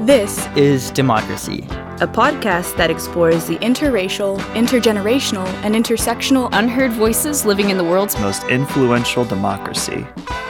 This is Democracy, a podcast that explores the interracial, intergenerational, and intersectional unheard voices living in the world's most influential democracy.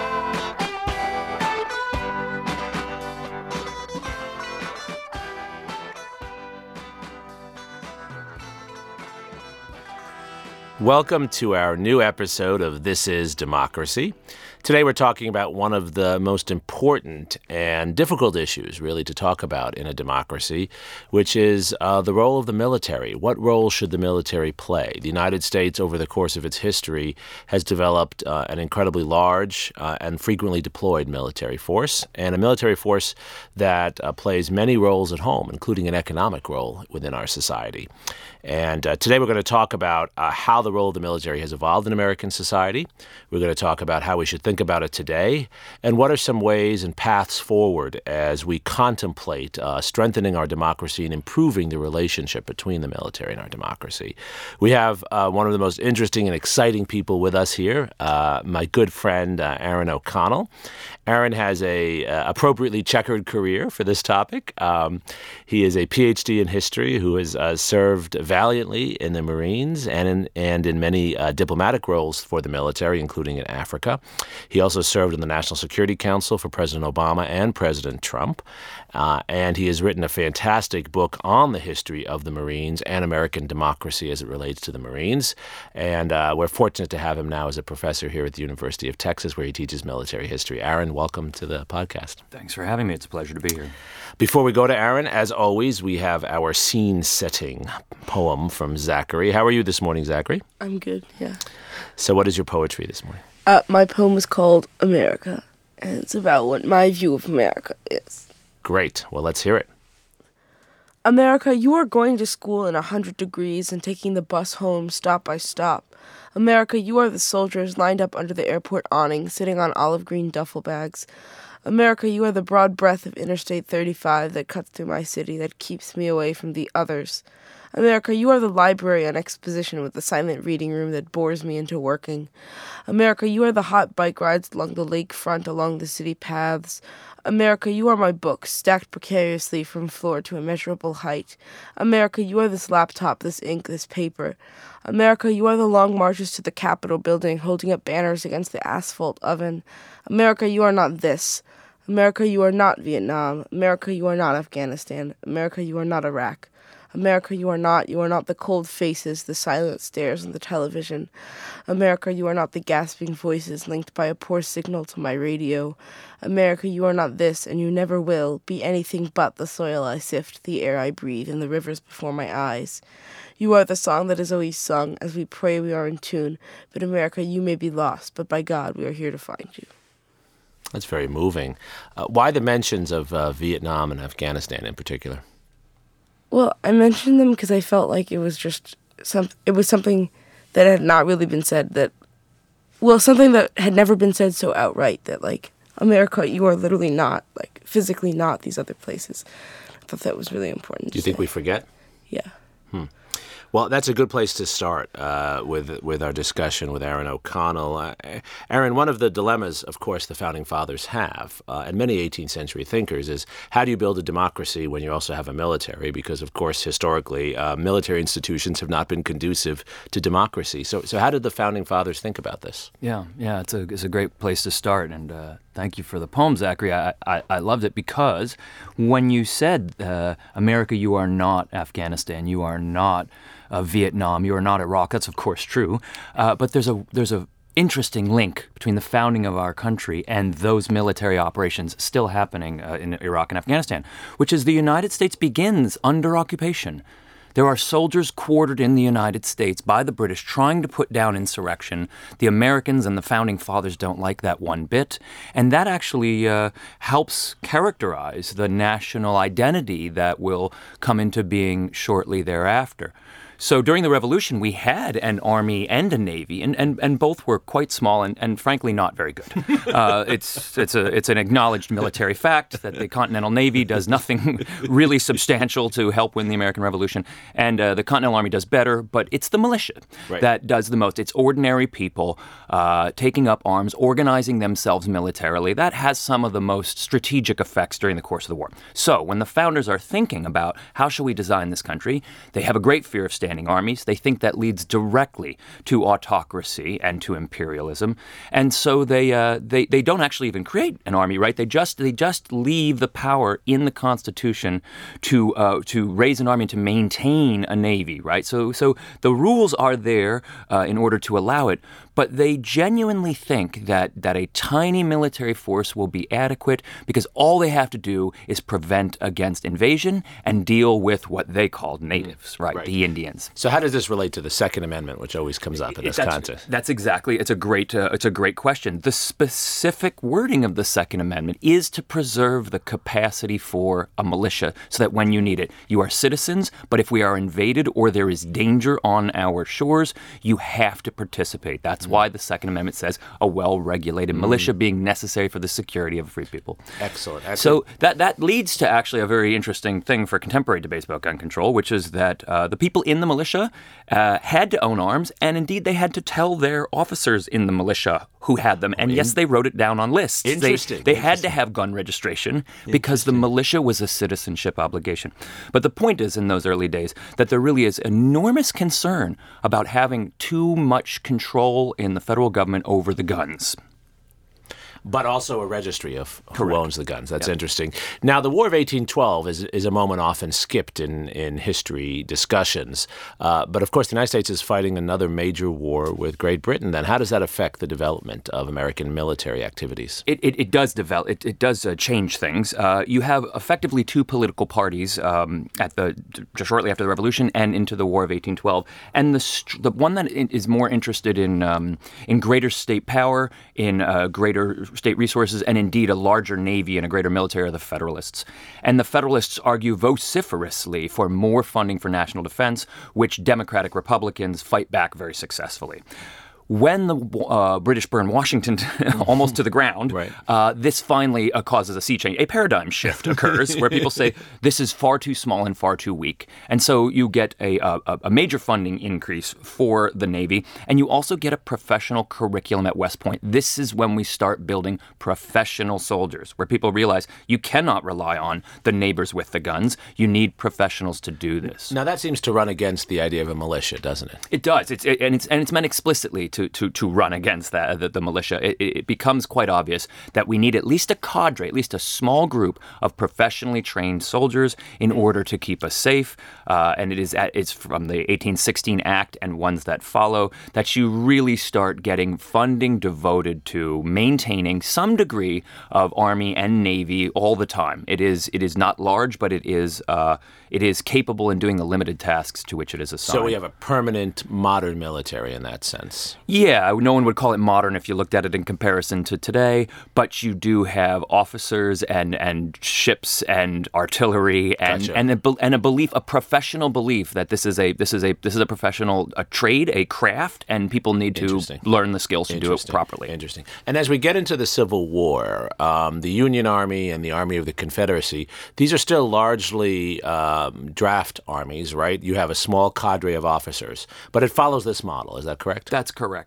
Welcome to our new episode of This is Democracy. Today we're talking about one of the most important and difficult issues, really, to talk about in a democracy, which is the role of the military. What role should the military play? The United States, over the course of its history, has developed an incredibly large and frequently deployed military force, and a military force that plays many roles at home, including an economic role within our society. And today we're going to talk about how the role of the military has evolved in American society. We're going to talk about how we should think about it today, and what are some ways and paths forward as we contemplate strengthening our democracy and improving the relationship between the military and our democracy. We have one of the most interesting and exciting people with us here, my good friend Aaron O'Connell. Aaron has a appropriately checkered career for this topic. He is a PhD in history who has served valiantly in the Marines and in many diplomatic roles for the military, including in Africa. He also served in the National Security Council for President Obama and President Trump. And he has written a fantastic book on the history of the Marines and American democracy as it relates to the Marines. And we're fortunate to have him now as a professor here at the University of Texas, where he teaches military history. Aaron, welcome to the podcast. Thanks for having me. It's a pleasure to be here. Before we go to Aaron, as always, we have our scene-setting poem from Zachary. How are you this morning, Zachary? I'm good, yeah. So what is your poetry this morning? My poem is called America, and it's about what my view of America is. Great. Well, let's hear it. America, you are going to school in 100 degrees and taking the bus home stop by stop. America, you are the soldiers lined up under the airport awning, sitting on olive green duffel bags. America, you are the broad breadth of Interstate 35 that cuts through my city, that keeps me away from the others. America, you are the library on exposition with the silent reading room that bores me into working. America, you are the hot bike rides along the lakefront, along the city paths. America, you are my books, stacked precariously from floor to immeasurable height. America, you are this laptop, this ink, this paper. America, you are the long marches to the Capitol building, holding up banners against the asphalt oven. America, you are not this. America, you are not Vietnam. America, you are not Afghanistan. America, you are not Iraq. America, you are not the cold faces, the silent stares on the television. America, you are not the gasping voices linked by a poor signal to my radio. America, you are not this, and you never will, be anything but the soil I sift, the air I breathe, and the rivers before my eyes. You are the song that is always sung, as we pray we are in tune. But America, you may be lost, but by God, we are here to find you. That's very moving. Why the mentions of Vietnam and Afghanistan in particular? Well, I mentioned them because I felt like it was just something that had not really been said something that had never been said so outright, that, like, America, you are literally not, like, physically not these other places. I thought that was really important. Do you think we forget? Yeah. Well, that's a good place to start with our discussion with Aaron O'Connell. Aaron, one of the dilemmas, of course, the Founding Fathers have, and many 18th century thinkers, is how do you build a democracy when you also have a military? Because, of course, historically, military institutions have not been conducive to democracy. So how did the Founding Fathers think about this? Yeah, it's a great place to start, and thank you for the poem, Zachary. I loved it because when you said, America, you are not Afghanistan, you are not Vietnam, you are not Iraq, that's of course true, but there's a interesting link between the founding of our country and those military operations still happening in Iraq and Afghanistan, which is the United States begins under occupation. There are soldiers quartered in the United States by the British trying to put down insurrection. The Americans and the Founding Fathers don't like that one bit. And that actually helps characterize the national identity that will come into being shortly thereafter. So during the Revolution, we had an army and a navy, and both were quite small and frankly not very good. It's an acknowledged military fact that the Continental Navy does nothing really substantial to help win the American Revolution, and the Continental Army does better, but it's the militia that does the most. It's ordinary people taking up arms, organizing themselves militarily. That has some of the most strategic effects during the course of the war. So when the founders are thinking about how shall we design this country, they have a great fear of standing armies. They think that leads directly to autocracy and to imperialism, and so they don't actually even create an army, right? They just leave the power in the Constitution to raise an army and to maintain a navy, right? So the rules are there in order to allow it, but they genuinely think that a tiny military force will be adequate because all they have to do is prevent against invasion and deal with what they called natives, right? The Indians. So how does this relate to the Second Amendment, which always comes up in this context? That's exactly. It's a great question. The specific wording of the Second Amendment is to preserve the capacity for a militia so that when you need it, you are citizens, but if we are invaded or there is danger on our shores, you have to participate. That's why the Second Amendment says a well-regulated militia being necessary for the security of free people. Excellent. So that leads to actually a very interesting thing for contemporary debates about gun control, which is that the people in the militia had to own arms, and indeed they had to tell their officers in the militia who had them. And yes, they wrote it down on lists. Interesting. They had to have gun registration because the militia was a citizenship obligation. But the point is, in those early days, that there really is enormous concern about having too much control in the federal government over the guns. But also a registry of who owns the guns. That's interesting. Now, the War of 1812 is a moment often skipped in history discussions. But, of course, the United States is fighting another major war with Great Britain. Then how does that affect the development of American military activities? It does develop. It does change things. You have effectively two political parties just shortly after the Revolution and into the War of 1812. And the one that is more interested in greater state power, in greater state resources, and indeed a larger navy and a greater military are the Federalists. And the Federalists argue vociferously for more funding for national defense, which Democratic Republicans fight back very successfully. When the British burn Washington almost to the ground, this finally causes a sea change. A paradigm shift occurs where people say this is far too small and far too weak. And so you get a major funding increase for the Navy, and you also get a professional curriculum at West Point. This is when we start building professional soldiers, where people realize you cannot rely on the neighbors with the guns. You need professionals to do this. Now, that seems to run against the idea of a militia, doesn't it? It does. It's meant explicitly to run against the militia. It becomes quite obvious that we need at least a cadre, at least a small group of professionally trained soldiers in order to keep us safe. And it's from the 1816 Act and ones that follow that you really start getting funding devoted to maintaining some degree of Army and Navy all the time. It is not large, but it is capable in doing the limited tasks to which it is assigned. So we have a permanent modern military in that sense. Yeah, no one would call it modern if you looked at it in comparison to today, but you do have officers and ships and artillery and a belief, a professional belief that this is a professional trade, a craft, and people need to learn the skills to do it properly. Interesting. And as we get into the Civil War, the Union Army and the Army of the Confederacy, these are still largely draft armies, right? You have a small cadre of officers, but it follows this model. Is that correct? That's correct.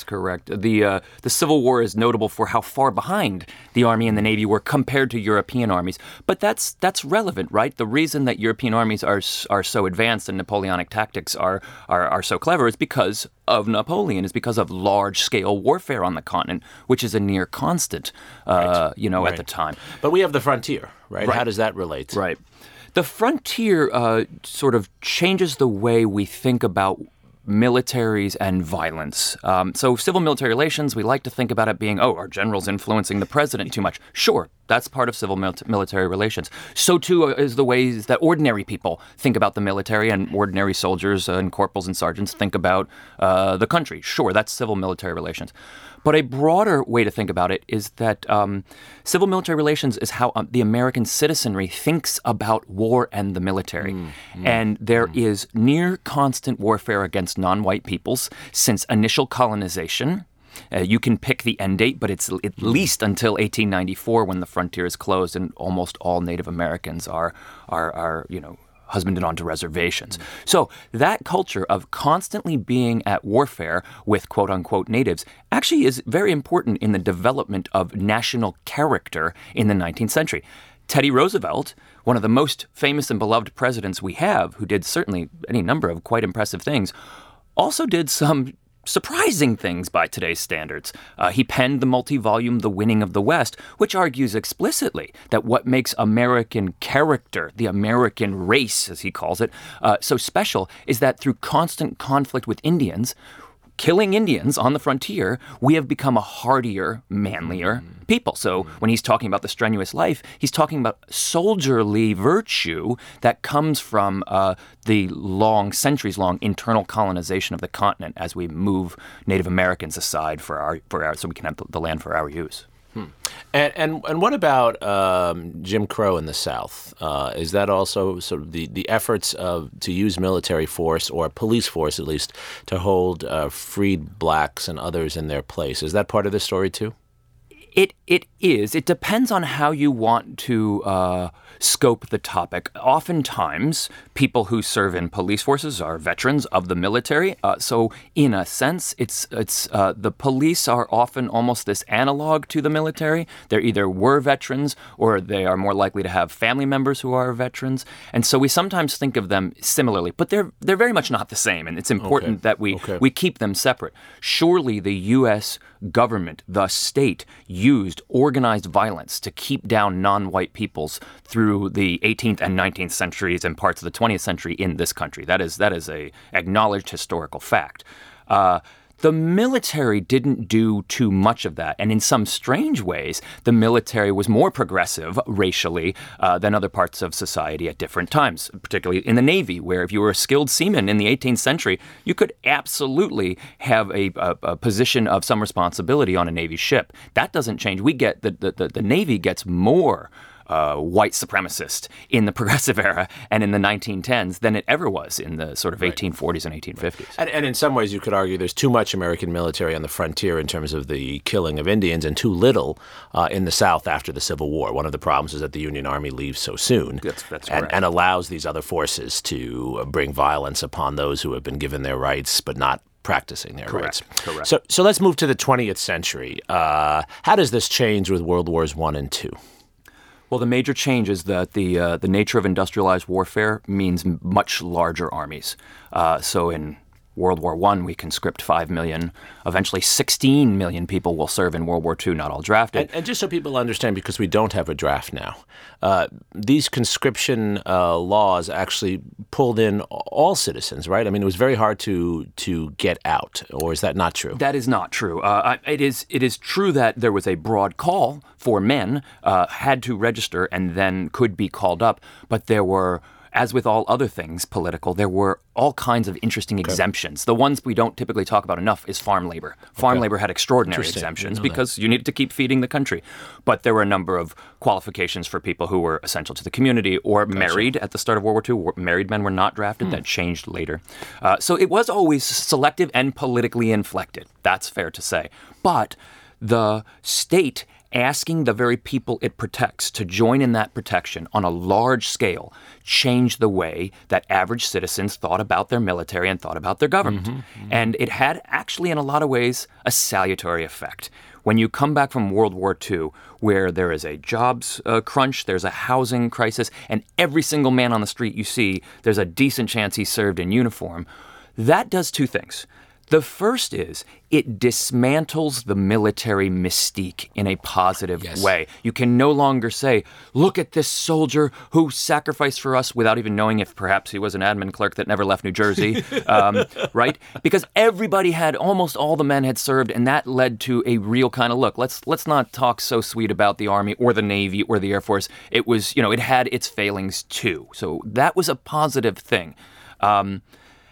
The Civil War is notable for how far behind the Army and the Navy were compared to European armies. But that's relevant, right? The reason that European armies are so advanced and Napoleonic tactics are so clever is because of Napoleon, is because of large-scale warfare on the continent, which is a near constant, at the time. But we have the frontier, right? How does that relate? Right. The frontier sort of changes the way we think about militaries and violence. So civil military relations, we like to think about it being, are generals influencing the president too much? Sure, that's part of civil military relations. So too is the ways that ordinary people think about the military, and ordinary soldiers and corporals and sergeants think about the country. Sure, that's civil military relations. But a broader way to think about it is that civil-military relations is how the American citizenry thinks about war and the military. And there is near constant warfare against non-white peoples since initial colonization. You can pick the end date, but it's at least until 1894 when the frontier is closed and almost all Native Americans are husbanded onto reservations. So that culture of constantly being at warfare with quote-unquote natives actually is very important in the development of national character in the 19th century. Teddy Roosevelt, one of the most famous and beloved presidents we have, who did certainly any number of quite impressive things, also did some surprising things by today's standards. He penned the multi-volume The Winning of the West, which argues explicitly that what makes American character, the American race, as he calls it, so special is that through constant conflict with Indians, killing Indians on the frontier, we have become a hardier, manlier people. So when he's talking about the strenuous life, he's talking about soldierly virtue that comes from the centuries-long internal colonization of the continent as we move Native Americans aside so we can have the land for our use. And what about Jim Crow in the South? Is that also sort of the efforts to use military force, or police force at least, to hold freed blacks and others in their place? Is that part of the story too? It is. It depends on how you want to scope the topic. Oftentimes, people who serve in police forces are veterans of the military. So, in a sense, it's the police are often almost this analog to the military. They either were veterans or they are more likely to have family members who are veterans. And so we sometimes think of them similarly, but they're very much not the same. And it's important that we keep them separate. Surely the U.S. government, the state, used organized violence to keep down non-white peoples through the 18th and 19th centuries and parts of the 20th century in this country. That is a acknowledged historical fact. The military didn't do too much of that. And in some strange ways, the military was more progressive racially than other parts of society at different times, particularly in the Navy, where if you were a skilled seaman in the 18th century, you could absolutely have a position of some responsibility on a Navy ship. That doesn't change. We get the Navy gets more white supremacist in the progressive era and in the 1910s than it ever was in the sort of 1840s and 1850s. And in some ways, you could argue there's too much American military on the frontier in terms of the killing of Indians and too little in the South after the Civil War. One of the problems is that the Union Army leaves so soon and allows these other forces to bring violence upon those who have been given their rights but not practicing their rights. Correct. So let's move to the 20th century. How does this change with World Wars I and II? Well, the major change is that the nature of industrialized warfare means much larger armies. So in World War I, we conscript 5 million. Eventually, 16 million people will serve in World War II, not all drafted. And just so people understand, because we don't have a draft now, these conscription laws actually pulled in all citizens, right? I mean, it was very hard to get out, or is that not true? That is not true. It is true that there was a broad call for men, had to register and then could be called up, but there were, as with all other things political, there were all kinds of interesting exemptions. The ones we don't typically talk about enough is farm labor. Farm labor had extraordinary exemptions because you needed to keep feeding the country. But there were a number of qualifications for people who were essential to the community or married at the start of World War II. Married men were not drafted. That changed later. So it was always selective and politically inflected. That's fair to say. But the state asking the very people it protects to join in that protection on a large scale changed the way that average citizens thought about their military and thought about their government. And it had actually, in a lot of ways, a salutary effect. When you come back from World War II, where there is a jobs crunch, there's a housing crisis, and every single man on the street you see, there's a decent chance he served in uniform, that does two things. The first is it dismantles the military mystique in a positive way. You can no longer say, look at this soldier who sacrificed for us without even knowing if perhaps he was an admin clerk that never left New Jersey, right? Because everybody almost all the men had served, and that led to a real kind of look. Let's not talk so sweet about the Army or the Navy or the Air Force. It was, it had its failings too. So that was a positive thing.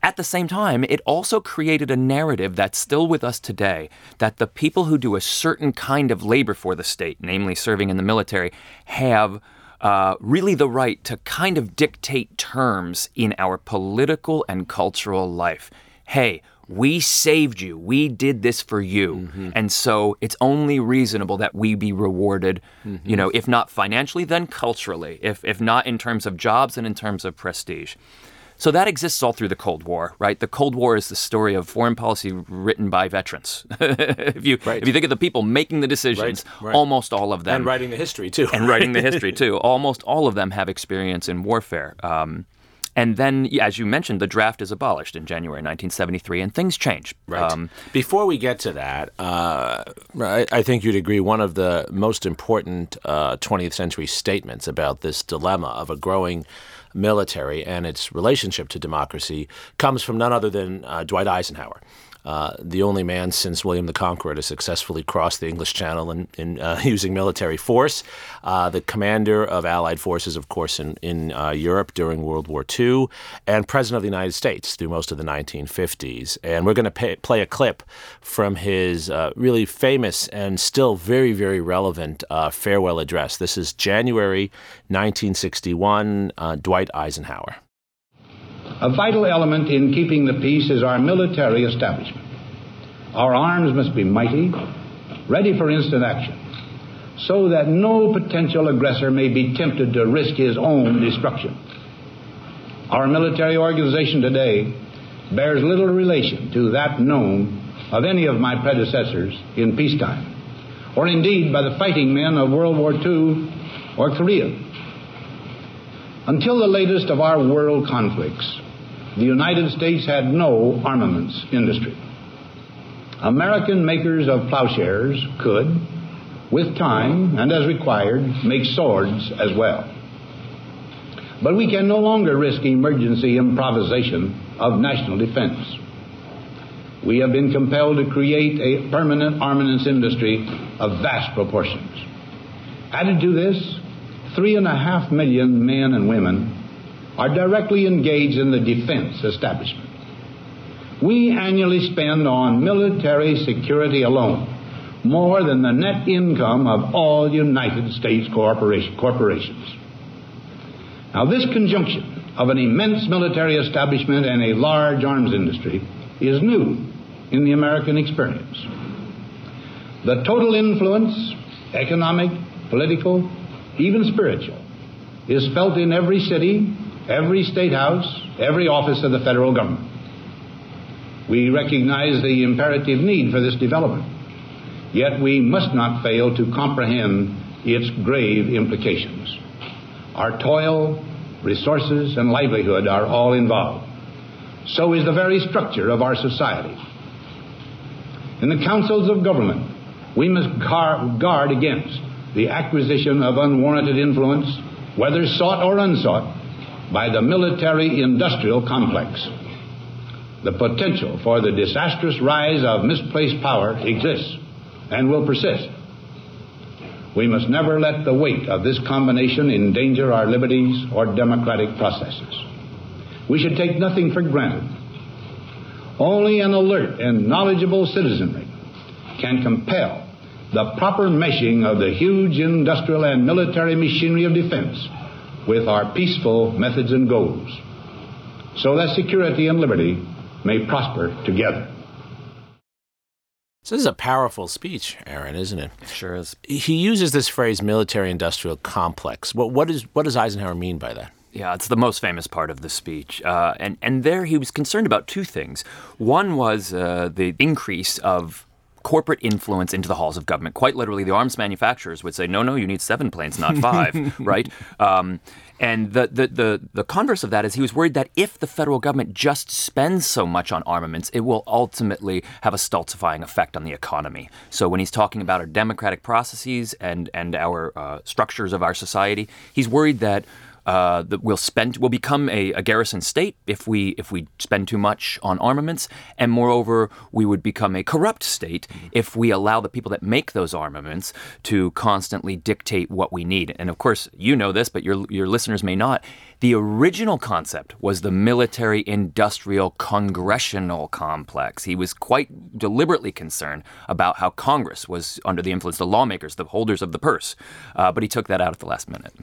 At the same time, it also created a narrative that's still with us today, that the people who do a certain kind of labor for the state, namely serving in the military, have really the right to kind of dictate terms in our political and cultural life. Hey, we saved you. We did this for you. Mm-hmm. And so it's only reasonable that we be rewarded, if not financially, then culturally, if not in terms of jobs and in terms of prestige. So that exists all through the Cold War, right? The Cold War is the story of foreign policy written by veterans. If you think of the people making the decisions, almost all of them. And writing the history, too. Almost all of them have experience in warfare. And then, as you mentioned, the draft is abolished in January 1973, and things change. Right. Before we get to that, I think you'd agree one of the most important 20th century statements about this dilemma of a growing military and its relationship to democracy comes from none other than Dwight Eisenhower, the only man since William the Conqueror to successfully cross the English Channel in using military force, the commander of Allied forces, of course, in Europe during World War II, and President of the United States through most of the 1950s. And we're going to play a clip from his really famous and still very, very relevant farewell address. This is January 1961, Dwight Eisenhower. A vital element in keeping the peace is our military establishment. Our arms must be mighty, ready for instant action, so that no potential aggressor may be tempted to risk his own destruction. Our military organization today bears little relation to that known of any of my predecessors in peacetime, or indeed by the fighting men of World War II or Korea. Until the latest of our world conflicts, the United States had no armaments industry. American makers of plowshares could, with time and as required, make swords as well. But we can no longer risk emergency improvisation of national defense. We have been compelled to create a permanent armaments industry of vast proportions. Added to this, 3.5 million men and women are directly engaged in the defense establishment. We annually spend on military security alone more than the net income of all United States corporations. Now, this conjunction of an immense military establishment and a large arms industry is new in the American experience. The total influence, economic, political, even spiritual, is felt in every city, every state house, every office of the federal government. We recognize the imperative need for this development, yet we must not fail to comprehend its grave implications. Our toil, resources, and livelihood are all involved. So is the very structure of our society. In the councils of government, we must guard against the acquisition of unwarranted influence, whether sought or unsought, by the military-industrial complex. The potential for the disastrous rise of misplaced power exists and will persist. We must never let the weight of this combination endanger our liberties or democratic processes. We should take nothing for granted. Only an alert and knowledgeable citizenry can compel the proper meshing of the huge industrial and military machinery of defense with our peaceful methods and goals, so that security and liberty may prosper together. So this is a powerful speech, Aaron, isn't it? It sure is. He uses this phrase, military-industrial complex. What does Eisenhower mean by that? Yeah, it's the most famous part of the speech. And there he was concerned about two things. One was the increase of corporate influence into the halls of government. Quite literally, the arms manufacturers would say, no, you need 7 planes, not 5, right? And the converse of that is he was worried that if the federal government just spends so much on armaments, it will ultimately have a stultifying effect on the economy. So when he's talking about our democratic processes and our structures of our society, he's worried that that we'll become a garrison state if we spend too much on armaments, and moreover, we would become a corrupt state if we allow the people that make those armaments to constantly dictate what we need. And of course, you know this, but your listeners may not. The original concept was the military-industrial congressional complex. He was quite deliberately concerned about how Congress was under the influence, the lawmakers, the holders of the purse. But he took that out at the last minute.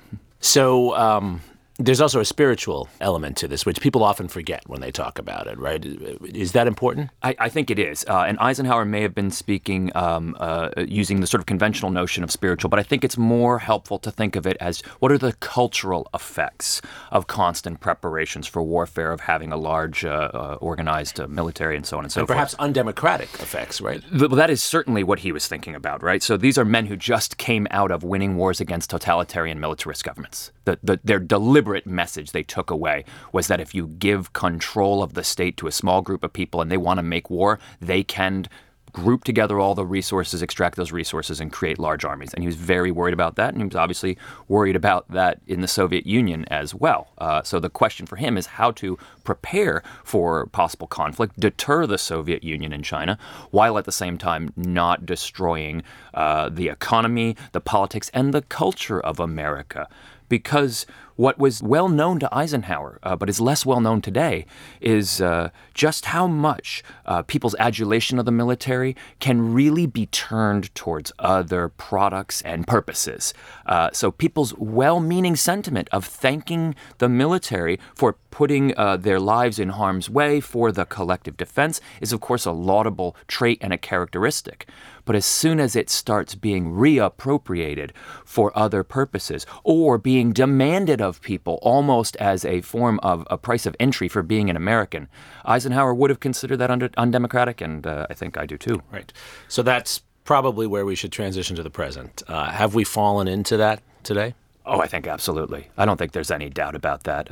So there's also a spiritual element to this, which people often forget when they talk about it, right? Is that important? I think it is. And Eisenhower may have been speaking using the sort of conventional notion of spiritual, but I think it's more helpful to think of it as what are the cultural effects of constant preparations for warfare, of having a large organized military and so on and so forth. Perhaps undemocratic effects, right? Well, that is certainly what he was thinking about, right? So these are men who just came out of winning wars against totalitarian militarist governments. Their deliberate message they took away was that if you give control of the state to a small group of people and they want to make war, they can group together all the resources, extract those resources, and create large armies. And he was very worried about that, and he was obviously worried about that in the Soviet Union as well. So the question for him is how to prepare for possible conflict, deter the Soviet Union and China, while at the same time not destroying the economy, the politics, and the culture of America. Because what was well known to Eisenhower, but is less well known today, is just how much people's adulation of the military can really be turned towards other products and purposes. So people's well-meaning sentiment of thanking the military for putting their lives in harm's way for the collective defense is, of course, a laudable trait and a characteristic. But as soon as it starts being reappropriated for other purposes or being demanded of people almost as a form of a price of entry for being an American, Eisenhower would have considered that undemocratic, and I think I do too. Right. So that's probably where we should transition to the present. Have we fallen into that today? Oh, I think absolutely. I don't think there's any doubt about that.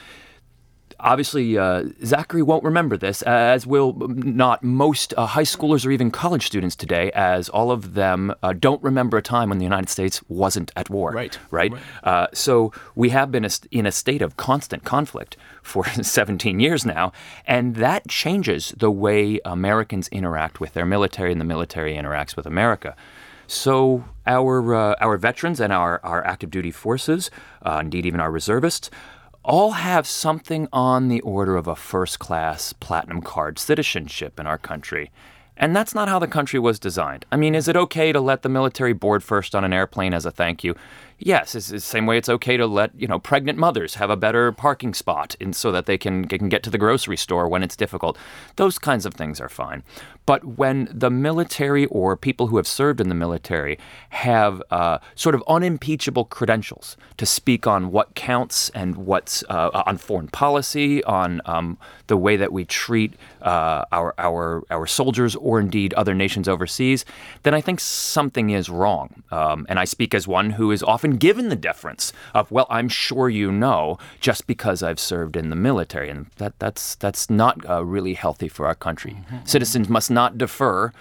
Obviously, Zachary won't remember this, as will not most high schoolers or even college students today, as all of them don't remember a time when the United States wasn't at war. Right? So we have been in a state of constant conflict for 17 years now, and that changes the way Americans interact with their military and the military interacts with America. So our veterans and our active duty forces, indeed even our reservists, all have something on the order of a first-class platinum card citizenship in our country. And that's not how the country was designed. I mean, is it okay to let the military board first on an airplane as a thank you? Yes, it's the same way it's okay to let, pregnant mothers have a better parking spot so that they can get to the grocery store when it's difficult. Those kinds of things are fine. But when the military or people who have served in the military have sort of unimpeachable credentials to speak on what counts and what's on foreign policy, on the way that we treat our soldiers or indeed other nations overseas, then I think something is wrong. And I speak as one who is often given the deference of, well, I'm sure you know, just because I've served in the military. And that's not really healthy for our country. Mm-hmm. Citizens must not defer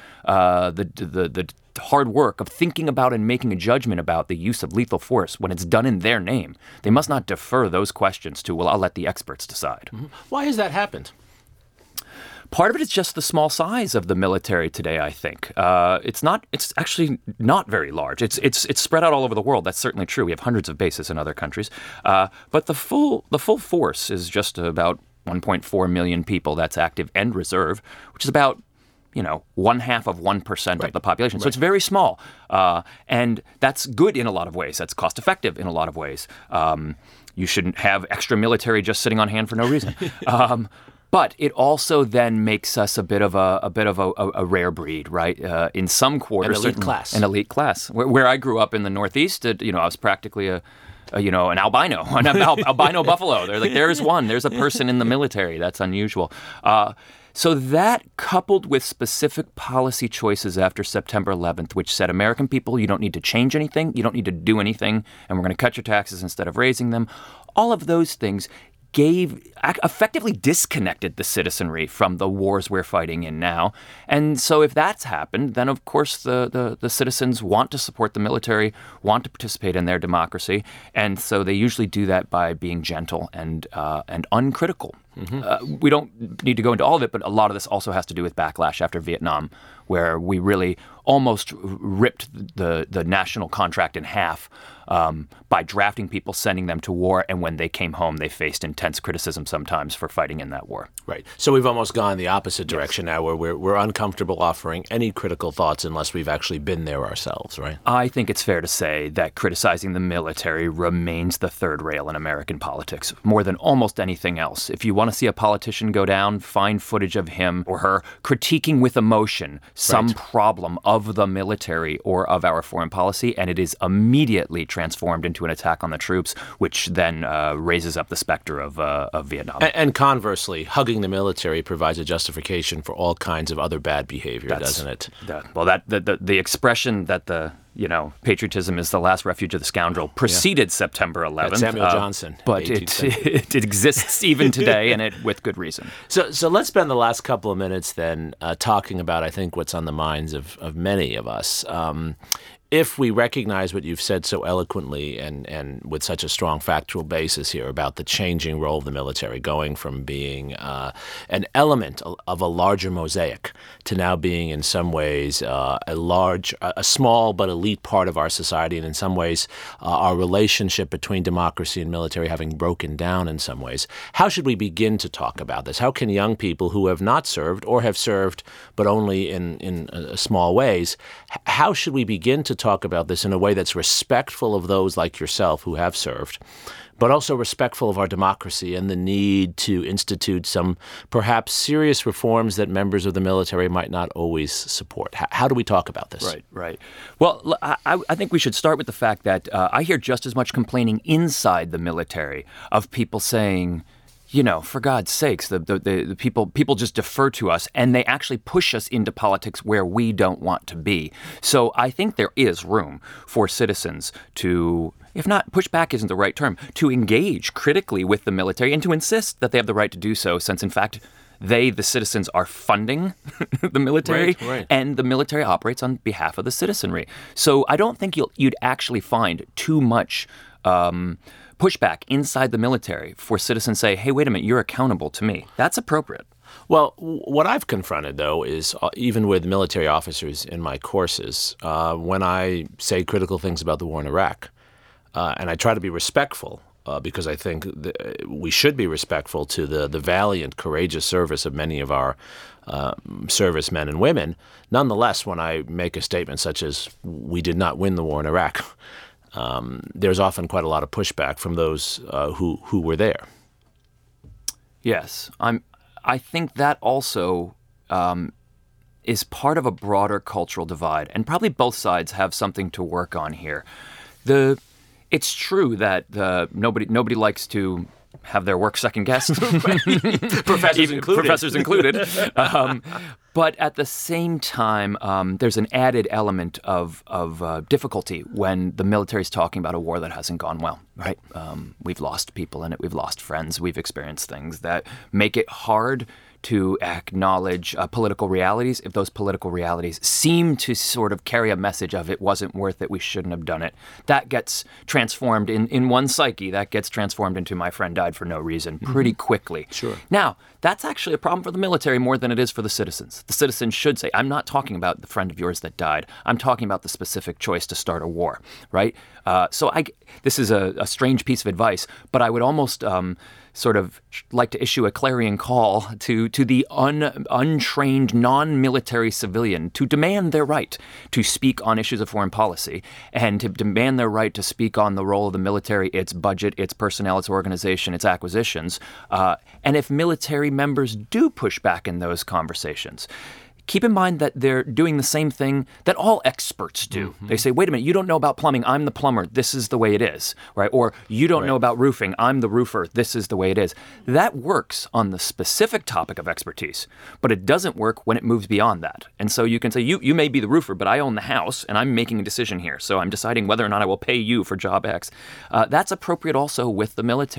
the hard work of thinking about and making a judgment about the use of lethal force when it's done in their name. They must not defer those questions to, well, I'll let the experts decide. Mm-hmm. Why has that happened? Part of it is just the small size of the military today, I think. It's actually not very large. It's spread out all over the world. That's certainly true. We have hundreds of bases in other countries. But the full force is just about 1.4 million people. That's active and reserve, which is about 1/2 of 1% of the population. So it's very small. And that's good in a lot of ways. That's cost effective in a lot of ways. You shouldn't have extra military just sitting on hand for no reason. But it also then makes us a bit of a rare breed, right? In some quarters, an elite class. Where I grew up in the Northeast, I was practically an albino, an albino buffalo. They're like, there's a person in the military. That's unusual. So that, coupled with specific policy choices after September 11th, which said, American people, you don't need to change anything, you don't need to do anything, and we're going to cut your taxes instead of raising them. All of those things effectively disconnected the citizenry from the wars we're fighting in now. And so if that's happened, then of course the citizens want to support the military, want to participate in their democracy, and so they usually do that by being gentle and uncritical. We don't need to go into all of it, but a lot of this also has to do with backlash after Vietnam, where we really almost ripped the national contract in half by drafting people, sending them to war, and when they came home, they faced intense criticism sometimes for fighting in that war. Right. So we've almost gone the opposite direction now, where we're uncomfortable offering any critical thoughts unless we've actually been there ourselves, right? I think it's fair to say that criticizing the military remains the third rail in American politics, more than almost anything else. If you want to see a politician go down, find footage of him or her critiquing with emotion some problem of the military or of our foreign policy, and it is immediately transformed into an attack on the troops, which then raises up the specter of Vietnam. And conversely, hugging the military provides a justification for all kinds of other bad behavior, doesn't it? The expression that patriotism is the last refuge of the scoundrel preceded September 11th. That's Samuel Johnson. But it exists even today, and with good reason. So let's spend the last couple of minutes then talking about, I think, what's on the minds of many of us. If we recognize what you've said so eloquently and with such a strong factual basis here about the changing role of the military, going from being an element of a larger mosaic to now being in some ways a small but elite part of our society, and in some ways our relationship between democracy and military having broken down in some ways, how should we begin to talk about this? How can young people who have not served or have served but only in small ways, how should we begin to talk about this in a way that's respectful of those like yourself who have served, but also respectful of our democracy and the need to institute some perhaps serious reforms that members of the military might not always support? How do we talk about this? Right. Well, I think we should start with the fact that I hear just as much complaining inside the military of people saying, for God's sakes, the people just defer to us, and they actually push us into politics where we don't want to be. So I think there is room for citizens to, if not, push back isn't the right term, to engage critically with the military and to insist that they have the right to do so, since in fact the citizens, are funding the military, and the military operates on behalf of the citizenry. So I don't think you'd actually find too much pushback inside the military for citizens say, hey, wait a minute, you're accountable to me. That's appropriate. Well, what I've confronted, though, is even with military officers in my courses, when I say critical things about the war in Iraq, and I try to be respectful, because I think we should be respectful to the valiant, courageous service of many of our servicemen and women. Nonetheless, when I make a statement such as, we did not win the war in Iraq, there's often quite a lot of pushback from those who were there. Yes, I think that also is part of a broader cultural divide, and probably both sides have something to work on here. It's true that nobody likes to have their work second-guessed. Professors included. But at the same time, there's an added element of difficulty when the military is talking about a war that hasn't gone well, right? We've lost people in it. We've lost friends. We've experienced things that make it hard to acknowledge political realities if those political realities seem to sort of carry a message of it wasn't worth it, we shouldn't have done it. That gets transformed in one psyche. That gets transformed into my friend died for no reason pretty quickly. Sure. Now, that's actually a problem for the military more than it is for the citizens. The citizens should say, I'm not talking about the friend of yours that died. I'm talking about the specific choice to start a war, right? So this is a strange piece of advice, but I would almost sort of like to issue a clarion call to the untrained, non-military civilian to demand their right to speak on issues of foreign policy and to demand their right to speak on the role of the military, its budget, its personnel, its organization, its acquisitions. And if military members do push back in those conversations, keep in mind that they're doing the same thing that all experts do. They say, wait a minute, you don't know about plumbing. I'm the plumber. This is the way it is, right? Or you don't know about roofing. I'm the roofer. This is the way it is. That works on the specific topic of expertise, but it doesn't work when it moves beyond that. And so you can say, you may be the roofer, but I own the house, and I'm making a decision here. So I'm deciding whether or not I will pay you for job X. That's appropriate also with the military.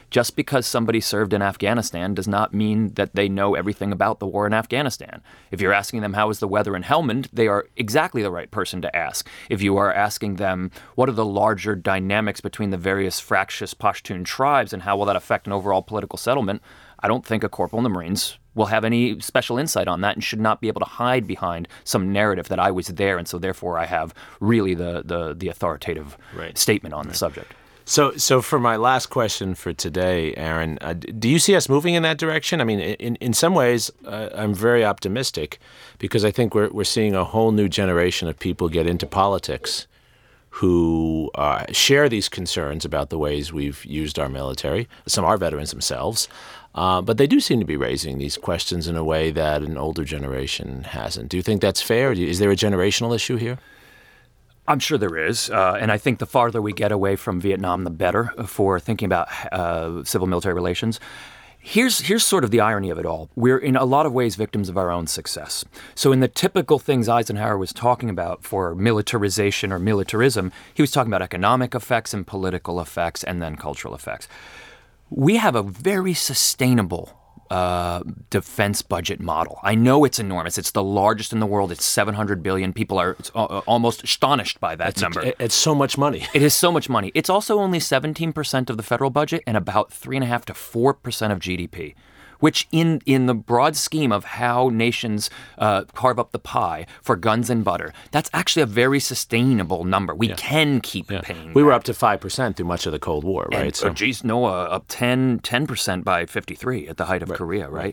Just because somebody served in Afghanistan does not mean that they know everything about the war in Afghanistan. If you're asking them how is the weather in Helmand, they are exactly the right person to ask. If you are asking them what are the larger dynamics between the various fractious Pashtun tribes and how will that affect an overall political settlement, I don't think a corporal in the Marines will have any special insight on that and should not be able to hide behind some narrative that I was there and so therefore I have really the authoritative statement on the subject. So for my last question for today, Aaron, do you see us moving in that direction? I mean, in some ways, I'm very optimistic because I think we're seeing a whole new generation of people get into politics who share these concerns about the ways we've used our military. Some are veterans themselves. But they do seem to be raising these questions in a way that an older generation hasn't. Do you think that's fair? Is there a generational issue here? I'm sure there is. And I think the farther we get away from Vietnam, the better for thinking about civil-military relations. Here's sort of the irony of it all. We're in a lot of ways victims of our own success. So in the typical things Eisenhower was talking about for militarization or militarism, he was talking about economic effects and political effects and then cultural effects. We have a very sustainable defense budget model. I know it's enormous. It's the largest in the world. It's $700 billion. People are almost astonished by that number. It's so much money. It is so much money. It's also only 17% of the federal budget and about 3.5% to 4% of GDP, which in the broad scheme of how nations carve up the pie for guns and butter, that's actually a very sustainable number. We can keep paying. We were up to 5% through much of the Cold War, right? And, up 10% by 1953 at the height of Korea, right?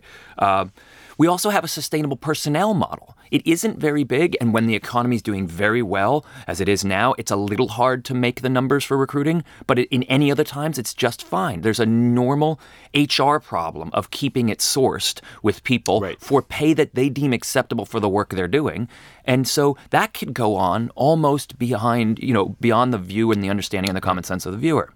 We also have a sustainable personnel model. It isn't very big, and when the economy is doing very well, as it is now, it's a little hard to make the numbers for recruiting, but in any other times, it's just fine. There's a normal HR problem of keeping it sourced with people for pay that they deem acceptable for the work they're doing. And so that could go on almost beyond the view and the understanding and the common sense of the viewer.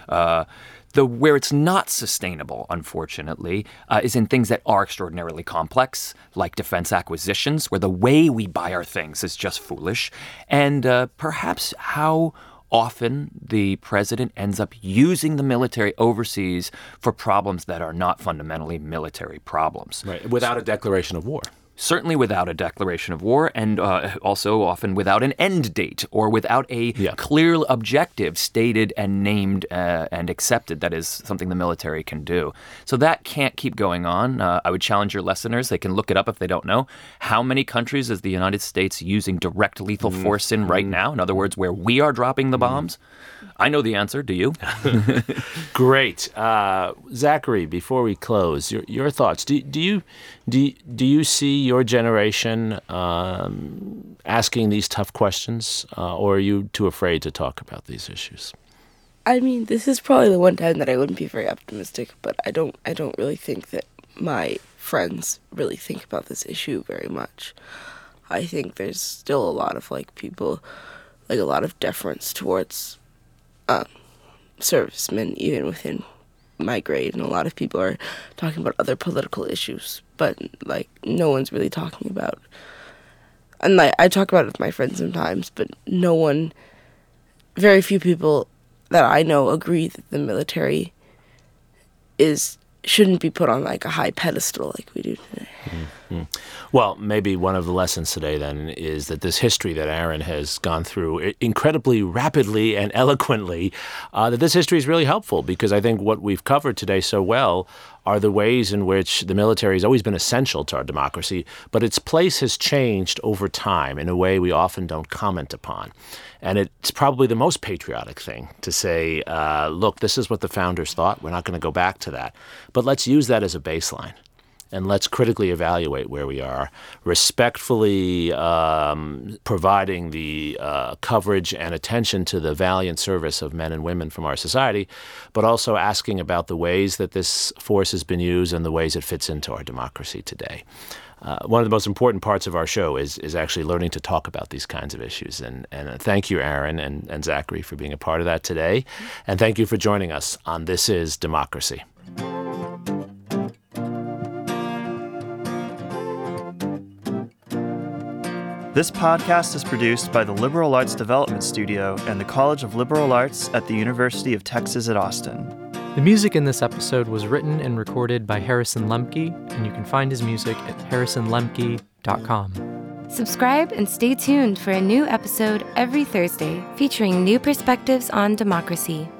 Where it's not sustainable, unfortunately, is in things that are extraordinarily complex, like defense acquisitions, where the way we buy our things is just foolish, and perhaps how often the president ends up using the military overseas for problems that are not fundamentally military problems. Right, without a declaration of war. Certainly without a declaration of war, and also often without an end date or without a clear objective stated and named and accepted. That is something the military can do. So that can't keep going on. I would challenge your listeners. They can look it up if they don't know. How many countries is the United States using direct lethal force in right now? In other words, where we are dropping the bombs? I know the answer. Do you? Great. Zachary, before we close, your thoughts. Do you see your generation asking these tough questions, or are you too afraid to talk about these issues? I mean, this is probably the one time that I wouldn't be very optimistic, but I don't really think that my friends really think about this issue very much. I think there's still a lot of people, a lot of deference towards servicemen, even within my grade, and a lot of people are talking about other political issues, but no one's really talking about. And I talk about it with my friends sometimes, but very few people that I know agree that the military shouldn't be put on a high pedestal like we do today. Mm-hmm. Well, maybe one of the lessons today then is that this history that Aaron has gone through incredibly rapidly and eloquently, that this history is really helpful, because I think what we've covered today so well are the ways in which the military has always been essential to our democracy, but its place has changed over time in a way we often don't comment upon. And it's probably the most patriotic thing to say, look, this is what the founders thought. We're not going to go back to that. But let's use that as a baseline. And let's critically evaluate where we are, respectfully providing the coverage and attention to the valiant service of men and women from our society, but also asking about the ways that this force has been used and the ways it fits into our democracy today. One of the most important parts of our show is actually learning to talk about these kinds of issues. And thank you, Aaron and Zachary, for being a part of that today. And thank you for joining us on This Is Democracy. This podcast is produced by the Liberal Arts Development Studio and the College of Liberal Arts at the University of Texas at Austin. The music in this episode was written and recorded by Harrison Lemke, and you can find his music at harrisonlemke.com. Subscribe and stay tuned for a new episode every Thursday featuring new perspectives on democracy.